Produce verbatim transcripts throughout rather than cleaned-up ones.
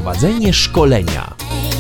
Prowadzenie szkolenia.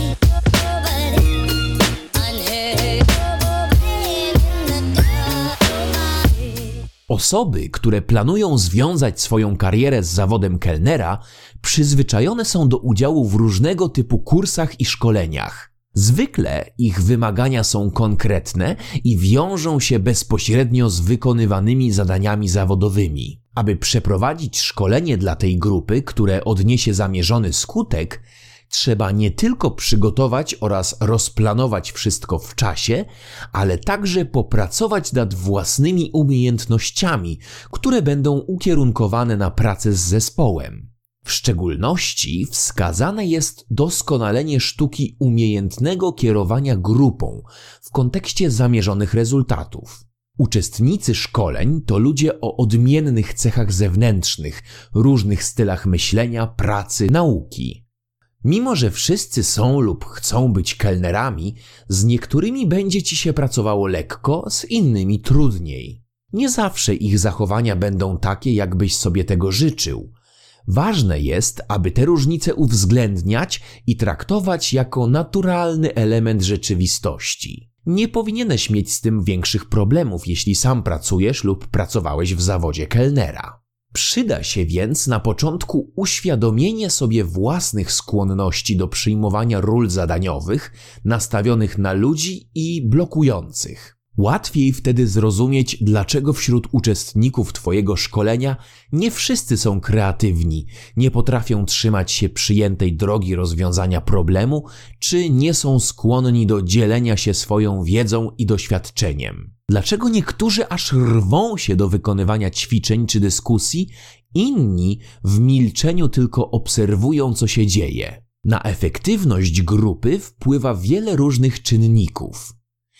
Osoby, które planują związać swoją karierę z zawodem kelnera, przyzwyczajone są do udziału w różnego typu kursach i szkoleniach. Zwykle ich wymagania są konkretne i wiążą się bezpośrednio z wykonywanymi zadaniami zawodowymi. Aby przeprowadzić szkolenie dla tej grupy, które odniesie zamierzony skutek, trzeba nie tylko przygotować oraz rozplanować wszystko w czasie, ale także popracować nad własnymi umiejętnościami, które będą ukierunkowane na pracę z zespołem. W szczególności wskazane jest doskonalenie sztuki umiejętnego kierowania grupą w kontekście zamierzonych rezultatów. Uczestnicy szkoleń to ludzie o odmiennych cechach zewnętrznych, różnych stylach myślenia, pracy, nauki. Mimo że wszyscy są lub chcą być kelnerami, z niektórymi będzie ci się pracowało lekko, z innymi trudniej. Nie zawsze ich zachowania będą takie, jakbyś sobie tego życzył. Ważne jest, aby te różnice uwzględniać i traktować jako naturalny element rzeczywistości. Nie powinieneś mieć z tym większych problemów, jeśli sam pracujesz lub pracowałeś w zawodzie kelnera. Przyda się więc na początku uświadomienie sobie własnych skłonności do przyjmowania ról zadaniowych, nastawionych na ludzi i blokujących. Łatwiej wtedy zrozumieć, dlaczego wśród uczestników Twojego szkolenia nie wszyscy są kreatywni, nie potrafią trzymać się przyjętej drogi rozwiązania problemu, czy nie są skłonni do dzielenia się swoją wiedzą i doświadczeniem. Dlaczego niektórzy aż rwą się do wykonywania ćwiczeń czy dyskusji, inni w milczeniu tylko obserwują, co się dzieje. Na efektywność grupy wpływa wiele różnych czynników.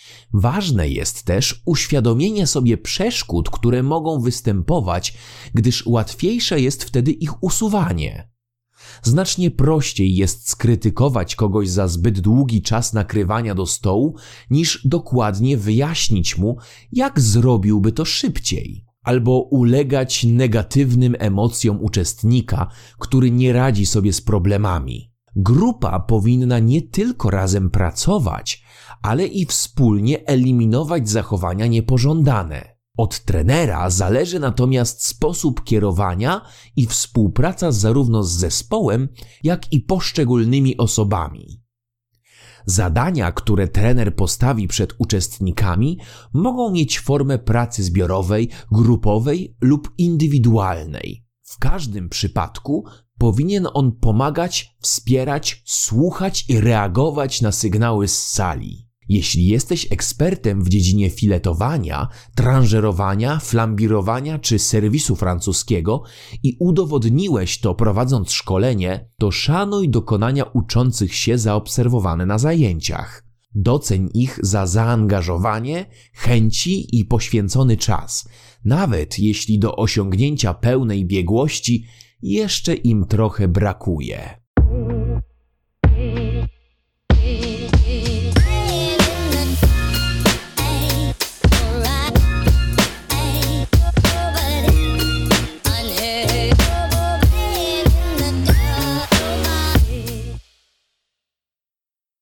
Ważne jest też uświadomienie sobie przeszkód, które mogą występować, gdyż łatwiejsze jest wtedy ich usuwanie. Znacznie prościej jest skrytykować kogoś za zbyt długi czas nakrywania do stołu, niż dokładnie wyjaśnić mu, jak zrobiłby to szybciej. Albo ulegać negatywnym emocjom uczestnika, który nie radzi sobie z problemami. Grupa powinna nie tylko razem pracować, ale i wspólnie eliminować zachowania niepożądane. Od trenera zależy natomiast sposób kierowania i współpraca zarówno z zespołem, jak i poszczególnymi osobami. Zadania, które trener postawi przed uczestnikami, mogą mieć formę pracy zbiorowej, grupowej lub indywidualnej. W każdym przypadku powinien on pomagać, wspierać, słuchać i reagować na sygnały z sali. Jeśli jesteś ekspertem w dziedzinie filetowania, tranżerowania, flambirowania czy serwisu francuskiego i udowodniłeś to prowadząc szkolenie, to szanuj dokonania uczących się zaobserwowane na zajęciach. Doceń ich za zaangażowanie, chęci i poświęcony czas, nawet jeśli do osiągnięcia pełnej biegłości jeszcze im trochę brakuje.